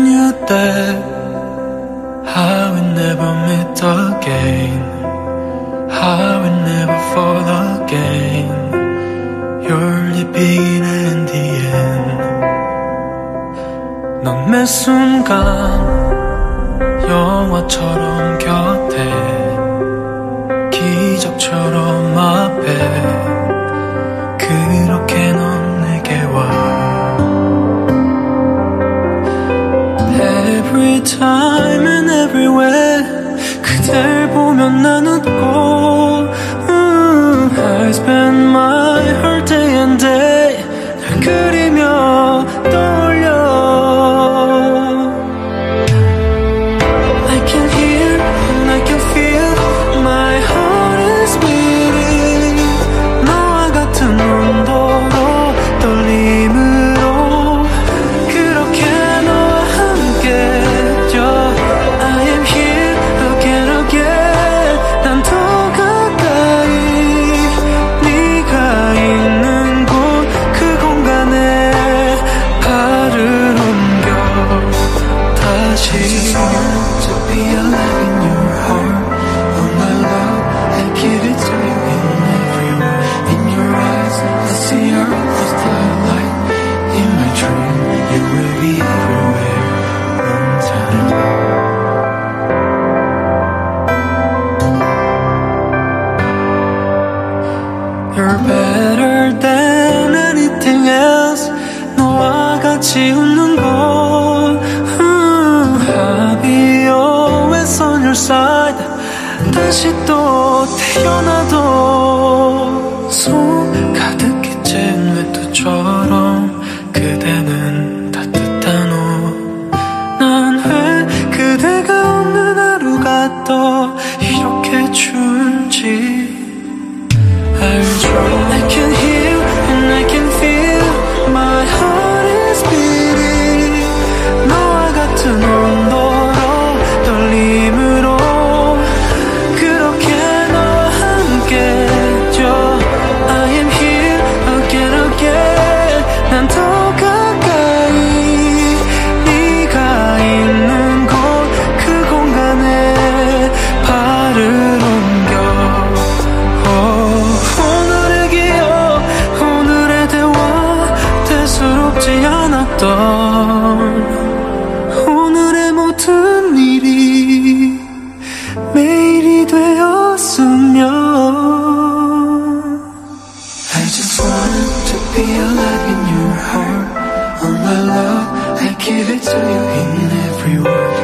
you that I will never meet again, I will never fall again. You're the beginning and the end. 넌 매 순간 영화처럼 곁에, 기적처럼 앞에, 그렇게 넌 내게 와. Every time and everywhere 그댈 보면 난 웃고 I spend my whole day and day 널 그리며 떠올려. I can hear and I can feel my heart is beating. 너와 같은 온도로 떨림으로 그렇게 너와 함께 져. I am here again again. 난 더 가까이 네가 있는 곳 그 공간에 발을 옮겨 다시. I just want to be alive in your heart. All my love, I give it to you in every word. In your eyes, I see your starlight. In my dream, you will be everywhere on time. You're better than anything else. 너와 같이 웃는 것. I'll be always on your side. 다시 또 태어나도 손 가득 끼친 외투처럼 그대는 따뜻한 옷. 난 왜 그대가 없는 하루가 또 이렇게 추운지 알죠. I can hear and I can feel my heart is beating. 너와 같은 온도로 떨림으로 그렇게 너와 함께 져. I am here again again. 난 더 가까이 네가 있는 곳 그 공간에 발을 옮겨. 오늘의 기억, 오늘의 대화, 대수롭지 않았던 오늘의 모든 일이 매일이 되었으면. I just want to be alive in your heart. All my love, I give it to you in every word.